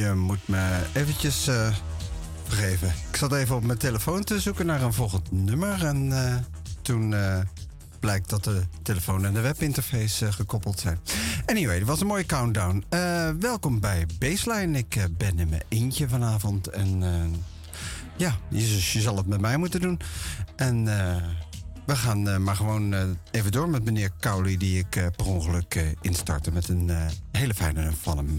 Je moet me eventjes vergeven. Ik zat even op mijn telefoon te zoeken naar een volgend nummer. En toen blijkt dat de telefoon en de webinterface gekoppeld zijn. Anyway, het was een mooie countdown. Welkom bij Baseline. Ik ben in mijn eentje vanavond. En ja, je zal het met mij moeten doen. En we gaan maar gewoon even door met meneer Cowley, die ik per ongeluk instartte met een hele fijne van hem.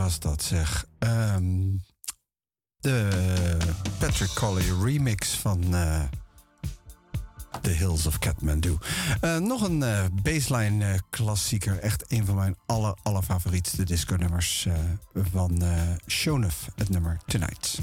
was dat, zeg. De Patrick Colley remix van The Hills of Kathmandu. Nog een baseline klassieker. Echt een van mijn allerfavorietste disco-nummers van Shonuff, het nummer Tonight.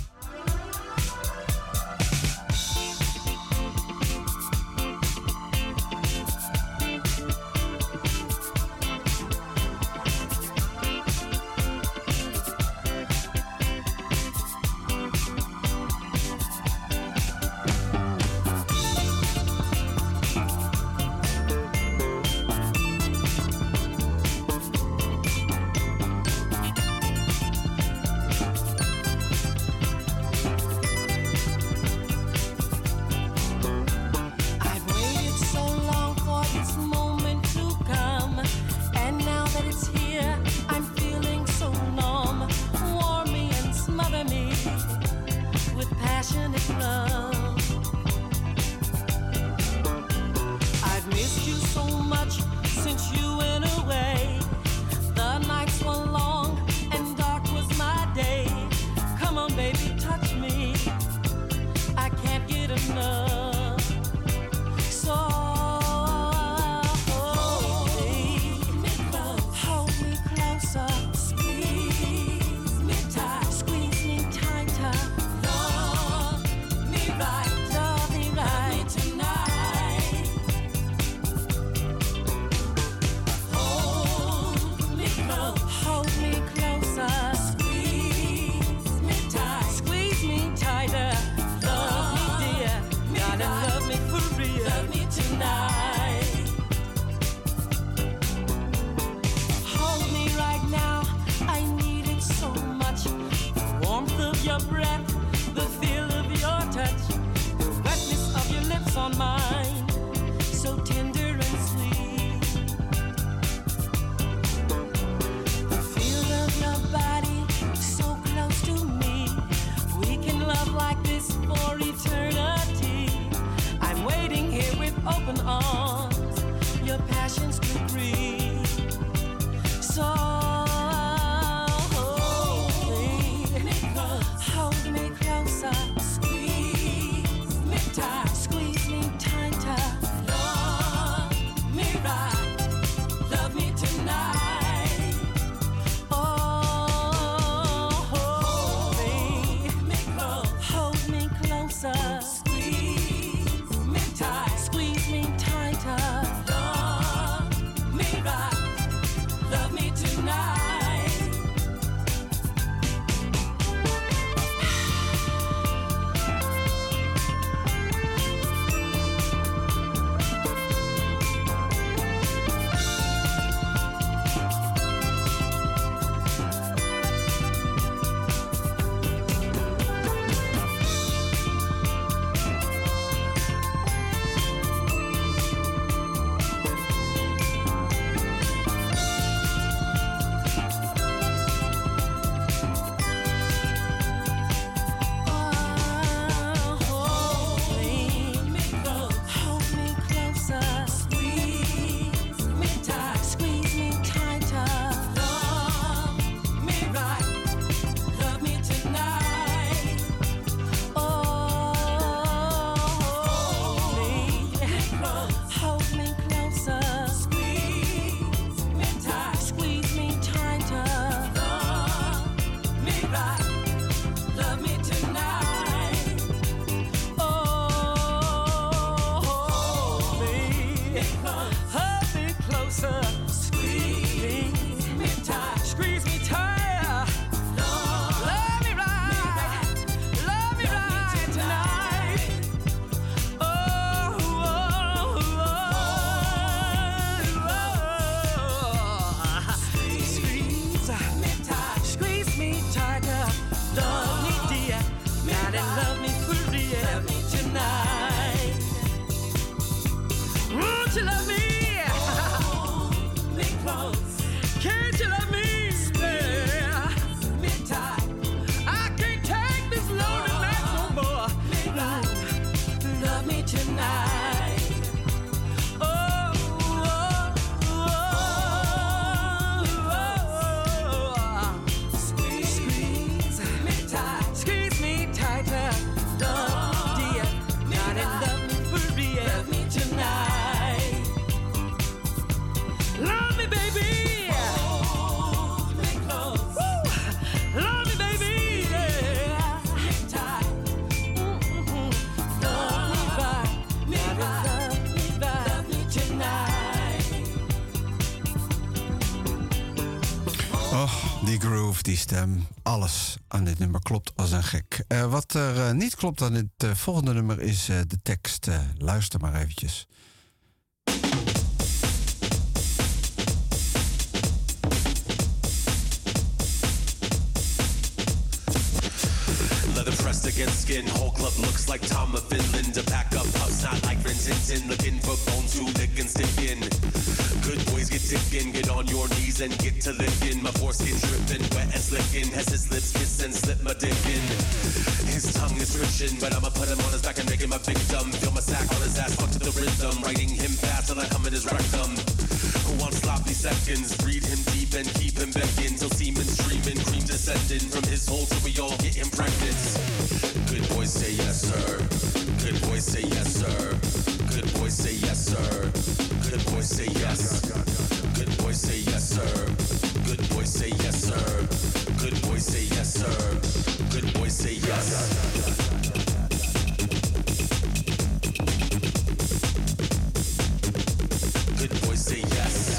Die groove, die stem, alles aan dit nummer klopt als een gek. Wat er niet klopt aan dit volgende nummer is de tekst. Luister maar eventjes. Leather pressed against skin, whole club looks like Tom of Finland. To pack up pups, not like Rintintin, looking for bones to lick and stick in. Good boys get ticking, get on your knees and get to licking. My foreskin dripping, wet and slicking, as his lips kiss and slip my dick in. His tongue is twitching, but I'ma put him on his back and make him a victim. Feel my sack on his ass, fuck to the rhythm, writing him fast till I come in his rectum. Who wants sloppy seconds? Breathe him deep and keep him begging till semen streaming, cream descending from his hole till we all get impregnant. Good boys say yes, sir. Good boys say yes, sir. Good boys say yes, sir. Good boys say yes. Good boys say yes, sir. Good boys say yes, sir. Good boys say yes, sir. Good boys say yes. Good boys say yes.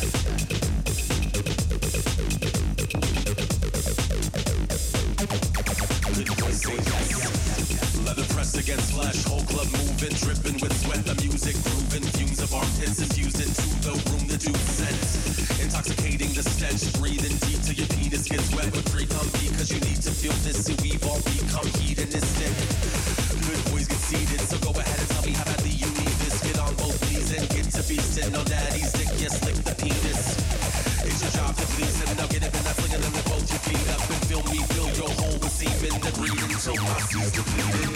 Good boys say yes. Leather pressed against flesh, whole club moving, dripping with sweat. The music grooving, fumes of armpits infused into the room. The dude scent, intoxicating the stench. Breathing deep till your penis gets wet with pre-cum because you need to feel this. So we've all become hedonistic. Good boys get seated, so go ahead and tell me how badly you need this. Get on both knees and get to beastin' on daddy's dick. Yes, lick the penis. It's your job to please him. Now get up and that's flinging them with both your feet up and feel me fill your hole with semen. The breathing until my seas depleted.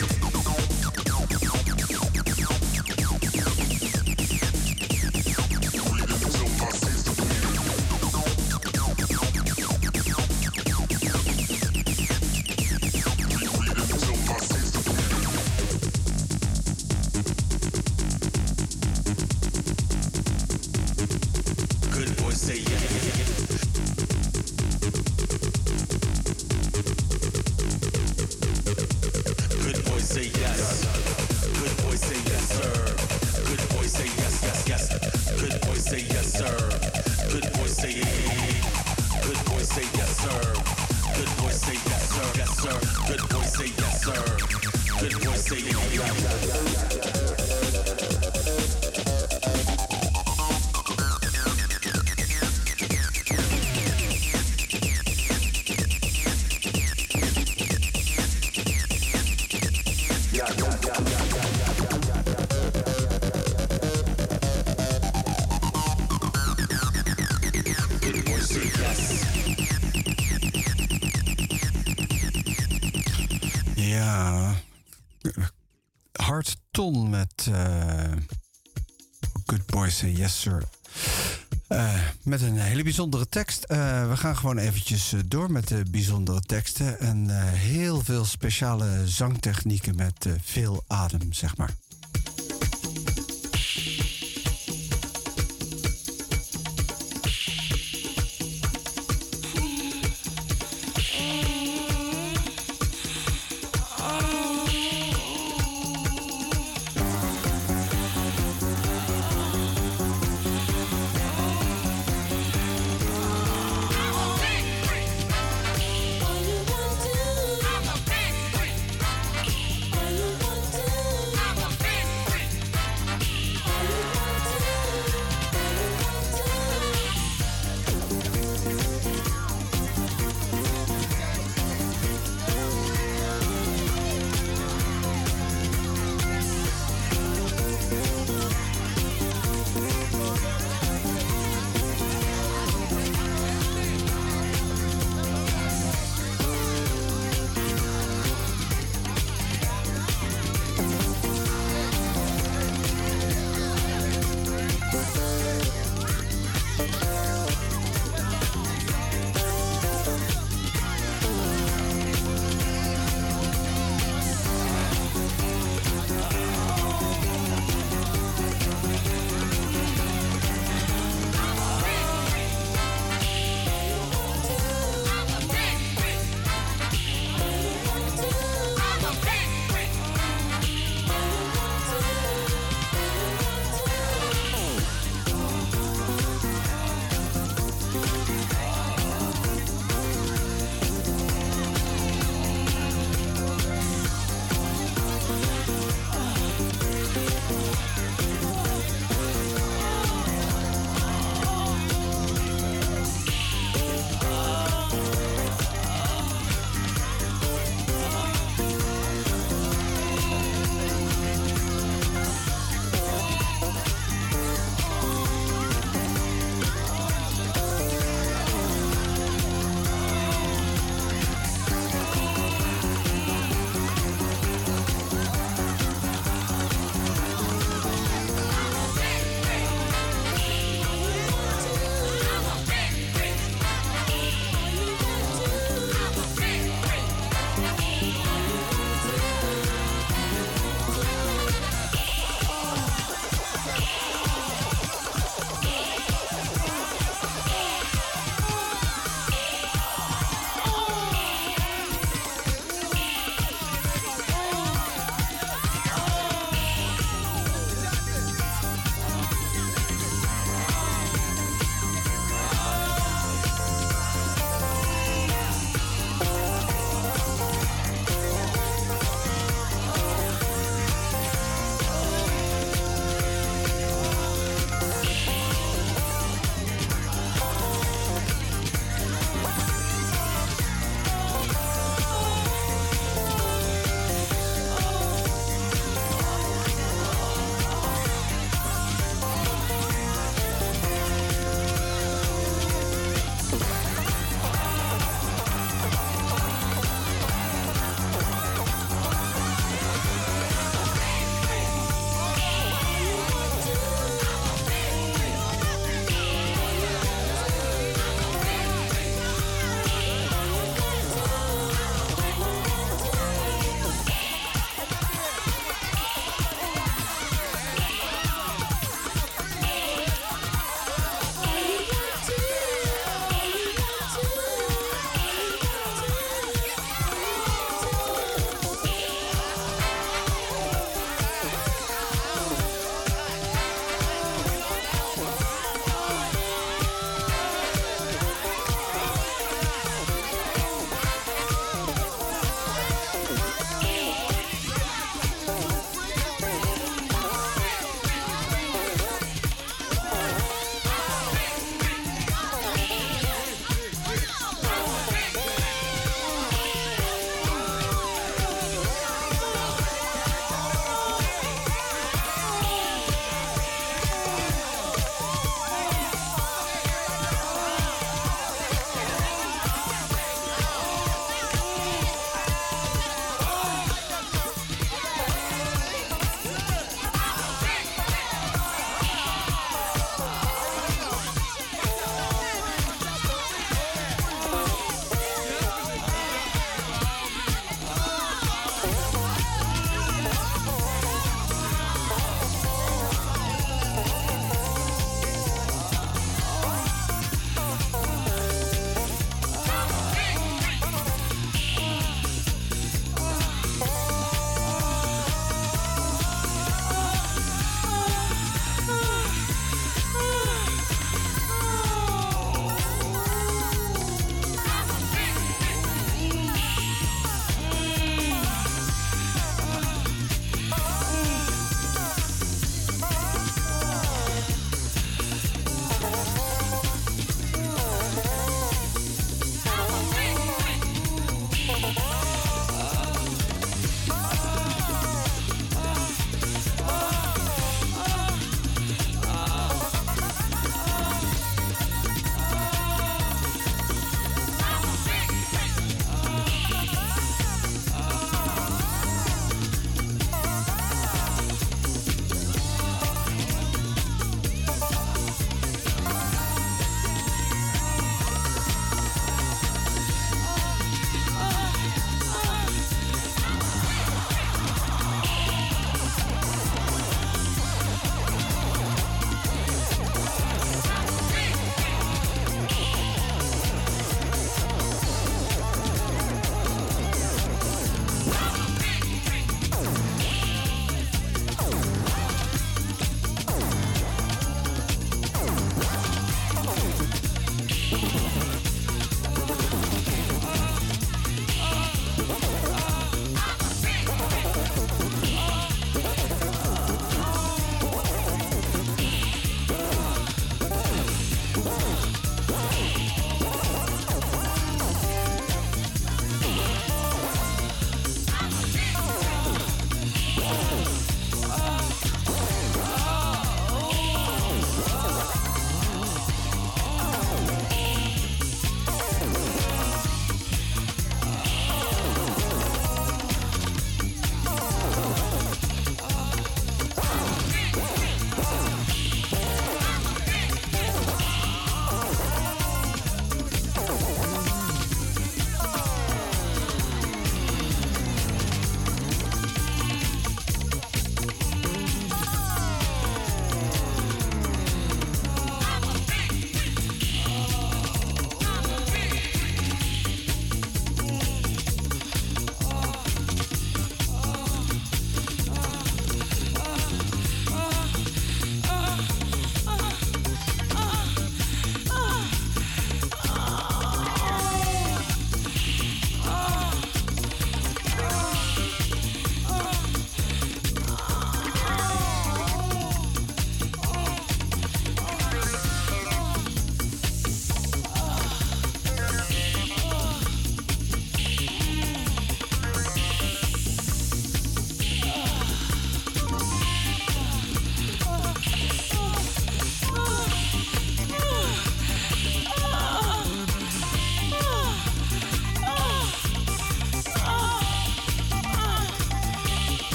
Met Good Boys Say Yes Sir. Met een hele bijzondere tekst. We gaan gewoon eventjes door met de bijzondere teksten. En heel veel speciale zangtechnieken met veel adem, zeg maar. I'm a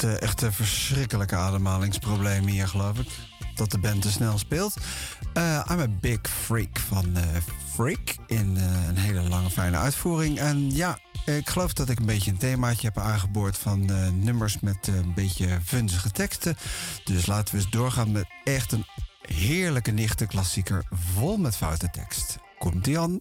echt een verschrikkelijke ademhalingsprobleem hier, geloof ik. Dat de band te snel speelt. I'm a Big Freak van Freak. In een hele lange, fijne uitvoering. En ja, ik geloof dat ik een beetje een themaatje heb aangeboord van nummers met een beetje vunzige teksten. Dus laten we eens doorgaan met echt een heerlijke nichtenklassieker vol met foute tekst. Komt-ie aan?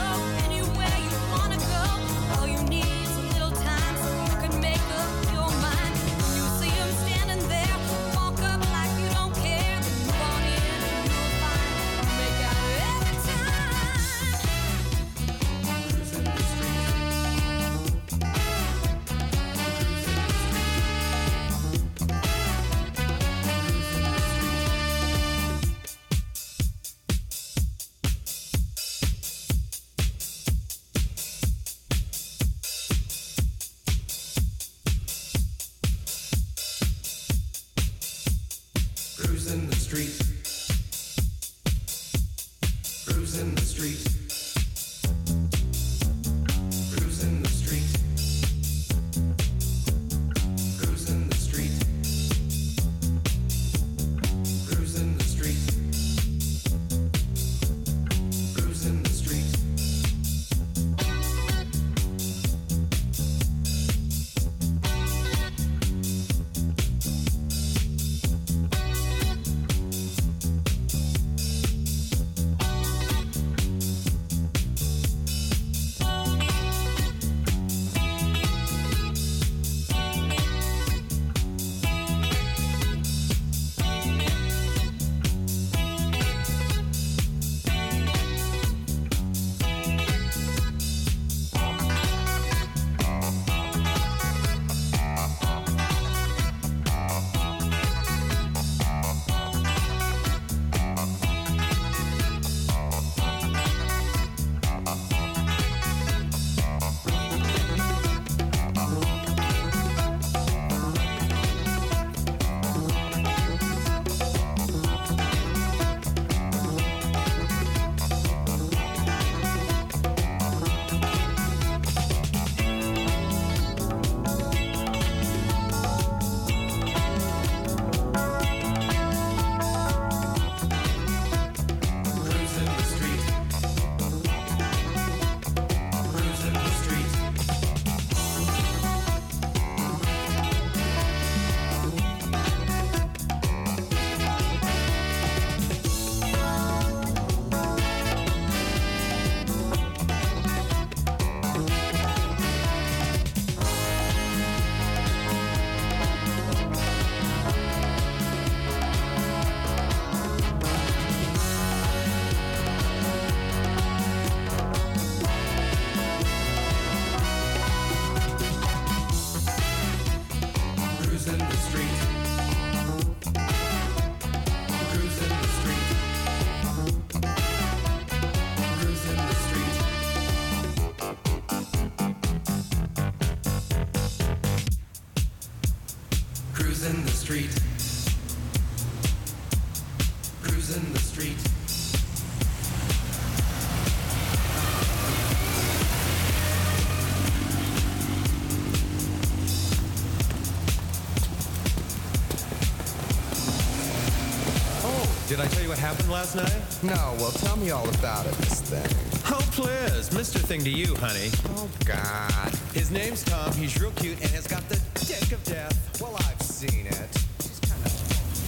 Anywhere you wanna go, all you need is a little time so you can make up your mind. Cruising the street. Cruising the street. Did I tell you what happened last night? No, well, tell me all about it, this thing. Oh, please. Mr. Thing to you, honey. Oh, God. His name's Tom. He's real cute and has got the dick of death. Well, I've seen it. She's kind of...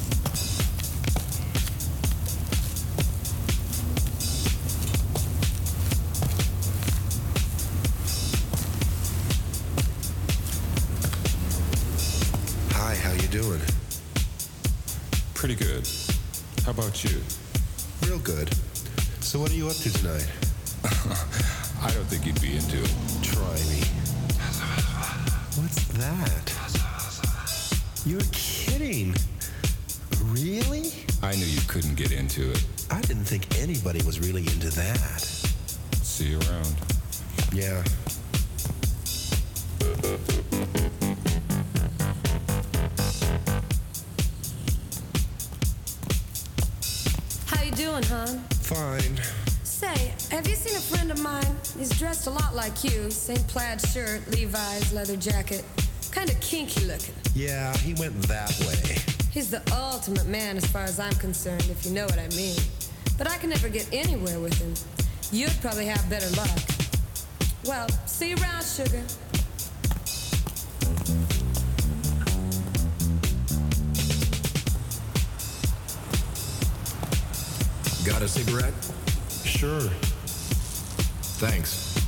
Hi, how you doing? Pretty good. How about you? Real good. So what are you up to tonight? I don't think you'd be into it. Try me. What's that? You're kidding. Really? I knew you couldn't get into it. I didn't think anybody was really into that. See you around. Yeah. How you doing, hon? Fine. Say, have you seen a friend of mine? He's dressed a lot like you. Same plaid shirt, Levi's, leather jacket. Kind of kinky looking. Yeah, he went that way. He's the ultimate man as far as I'm concerned, if you know what I mean. But I can never get anywhere with him. You'd probably have better luck. Well, see you around, sugar. Got a cigarette? Sure. Thanks.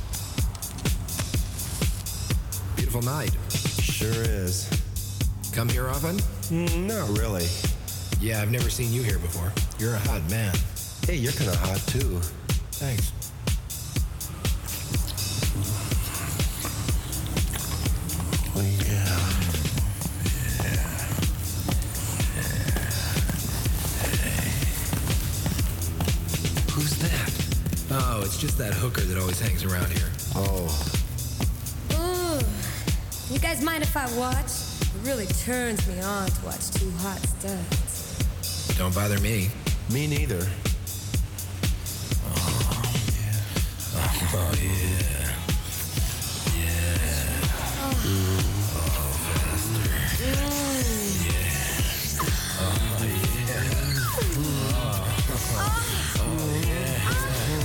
Beautiful night. Sure is. Come here often? Not really. Yeah, I've never seen you here before. You're a hot man. Hey, you're kind of hot, too. Thanks. Yeah. Who's that? Oh, it's just that hooker that always hangs around here. Oh. Ooh. You guys mind if I watch? It really turns me on to watch two hot studs. don't bother me. Me neither. Oh, yeah. Yeah. Oh, faster. Yeah. Oh, yeah.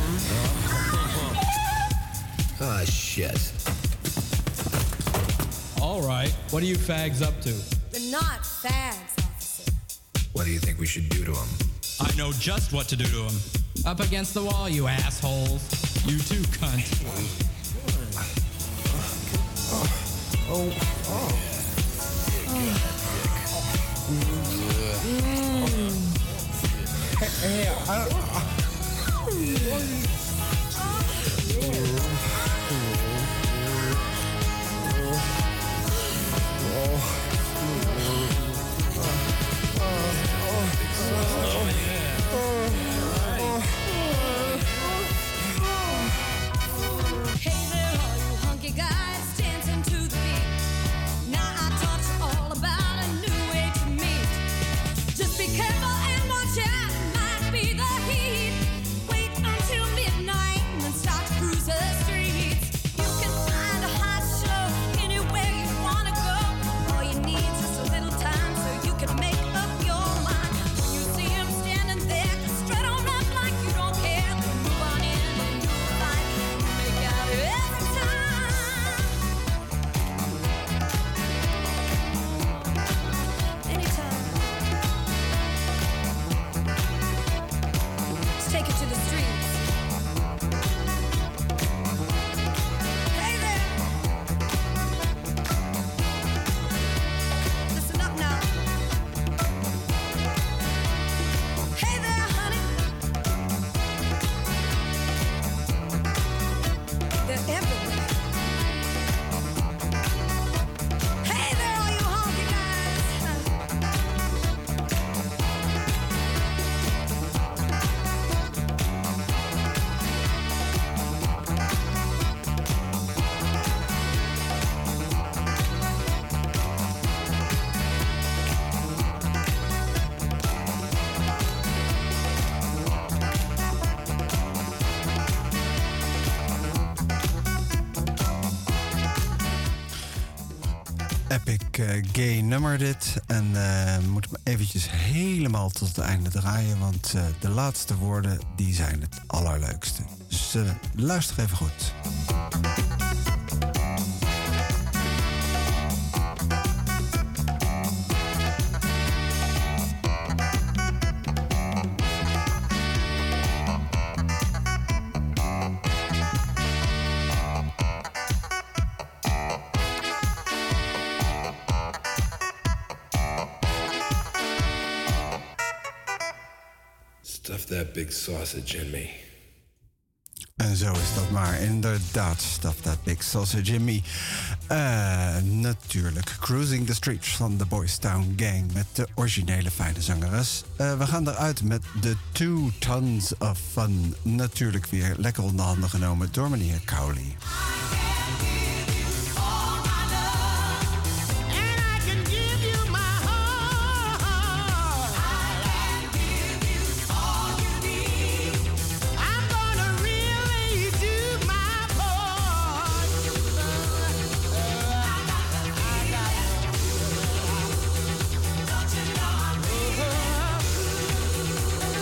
Oh, shit. All right. What are you fags up to? We're not fags, officer. What do you think we should do to him? I know just what to do to him. Up against the wall, you assholes. You too, cunt. Hey there, all you hunky guys dancing to the beat. Now I taught you all about a new way to meet. Just be careful and watch out, might be the heat. Wait until midnight and then start to cruise the streets. You can find a hot show anywhere you wanna go. All you need is just a little time so you can make up your mind. When you see him standing there, just strut on up like you don't care. Move on in and you'll find you make out every time. Anytime. Let's take it to the streets. Hey there. Listen up now. Hey there, honey. They're everywhere. Hey there, all you honky guys. Epic gay nummer dit. En moet hem eventjes helemaal tot het einde draaien. Want de laatste woorden die zijn het allerleukste. Dus luister even goed. Stuff that big sausage in me. En zo is dat maar. Inderdaad, Stuff That Big Sausage in Me. Natuurlijk, Cruising the Streets van de Boys Town Gang met de originele fijne zangeres. We gaan eruit met The 2 Tons of Fun. Natuurlijk weer lekker onder handen genomen door meneer Cowley.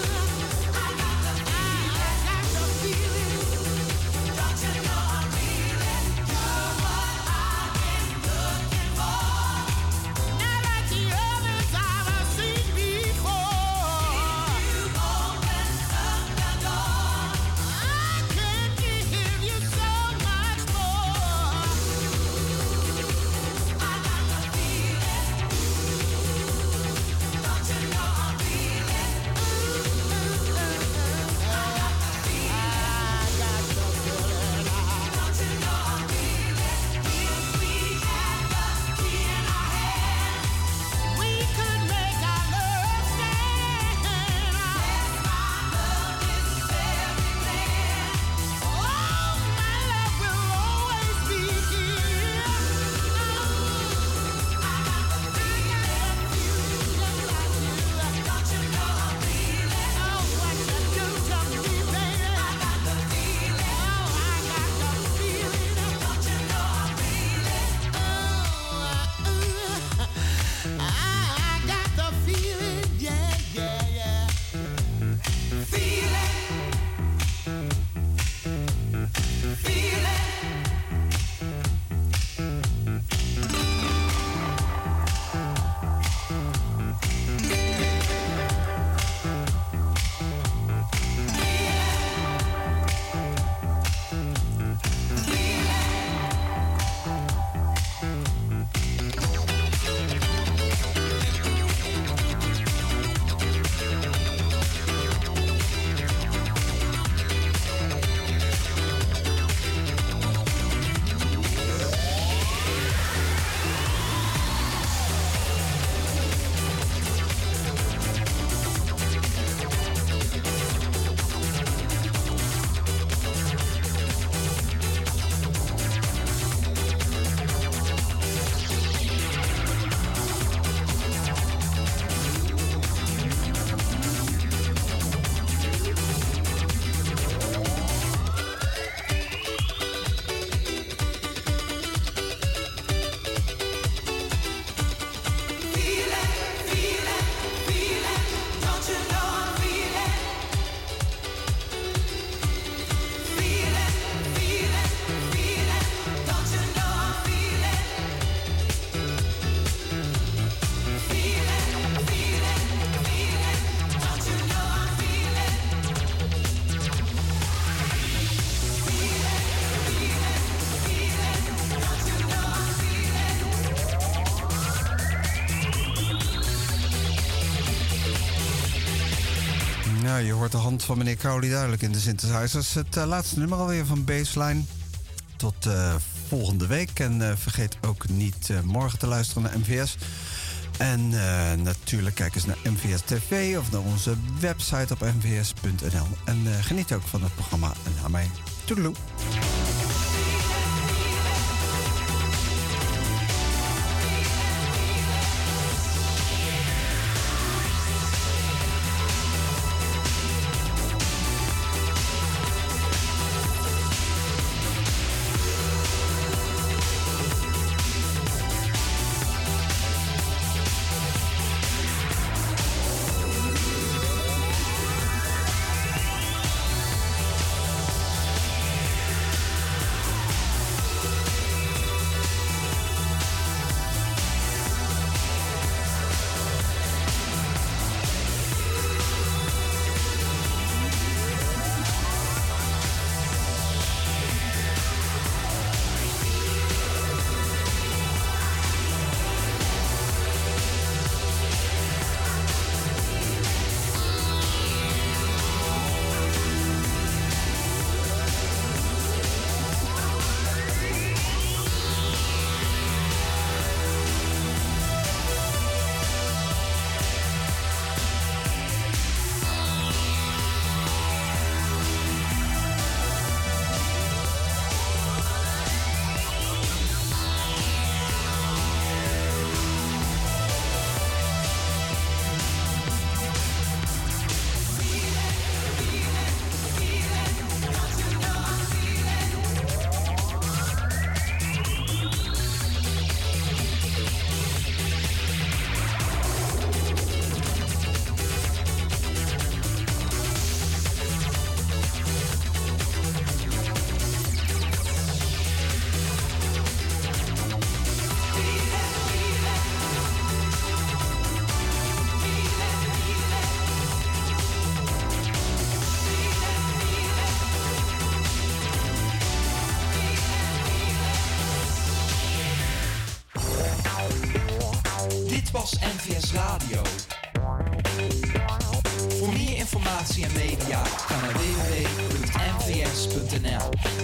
Don't you know I'm real? Ja, je hoort de hand van meneer Crowley duidelijk in de synthesizers. Het laatste nummer alweer van Baseline. Tot volgende week. En vergeet ook niet morgen te luisteren naar MVS. En natuurlijk kijk eens naar MVS TV of naar onze website op mvs.nl. En geniet ook van het programma en naar mij. Toedeloe. NVS Radio. Voor meer informatie en media ga naar www.nvs.nl.